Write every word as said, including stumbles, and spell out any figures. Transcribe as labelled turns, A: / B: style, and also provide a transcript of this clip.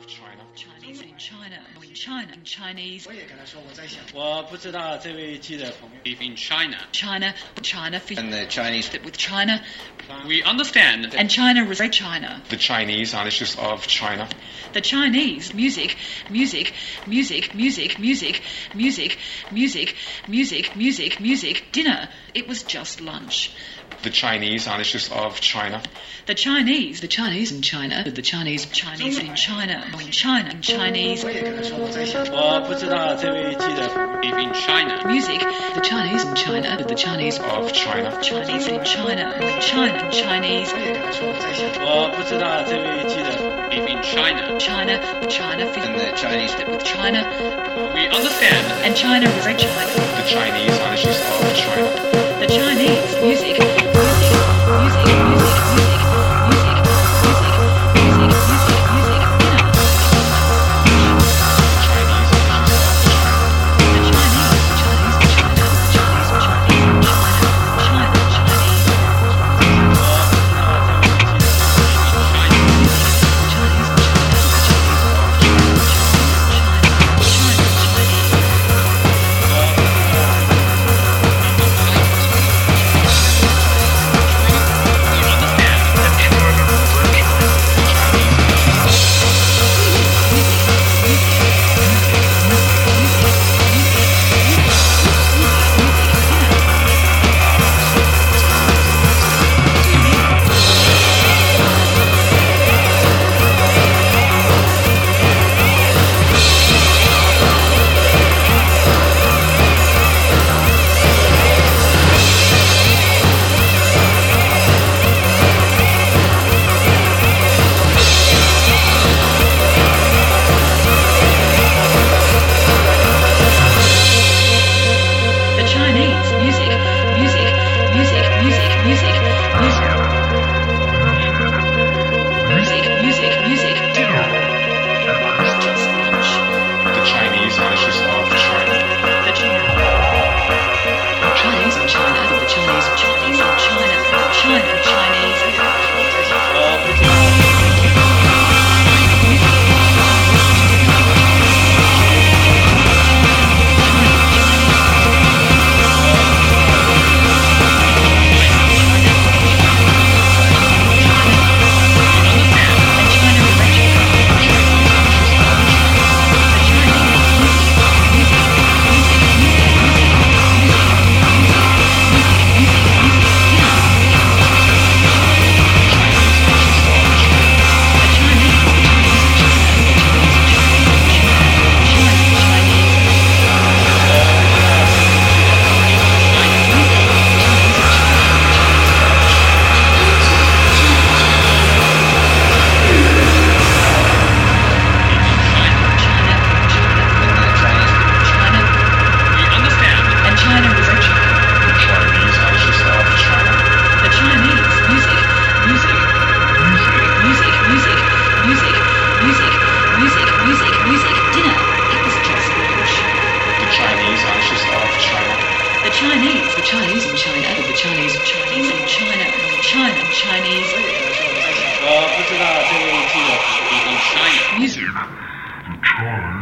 A: China.
B: Chinese in China, in China, in Chinese.
C: 我也跟他说我在想。
D: 我不知道这位记者朋友。
E: In China.
B: China, China,
F: and the Chinese
B: with China.
E: We understand.
B: And China was China.
A: The Chinese islands of China.
B: The Chinese music, music, music, music, music, music, music, music, music, music, dinner. It was just lunch.
A: The Chinese islands of China.
B: The Chinese, the Chinese in China, the Chinese, Chinese in China, in China, in Chinese.
C: 我也跟他说我在想。
D: 我不知道这位记者朋友。
E: In China.
B: Music, the Chinese in China, the Chinese
A: of China.
B: Chinese in China, in China, in Chinese.
C: 我也跟他说我在想。
D: 我不知道这位记者朋友。
E: In China.
B: China, China,
F: and the Chinese
B: with China.
E: We understand.
B: And China was China.
A: The Chinese islands of China.
B: The Chinese music, music, music, music, music. Chinese, the Chinese in China, the Chinese, Chinese in China, China, Chinese.
D: 我不知道这位记者。
E: In China.
B: Music.
G: China.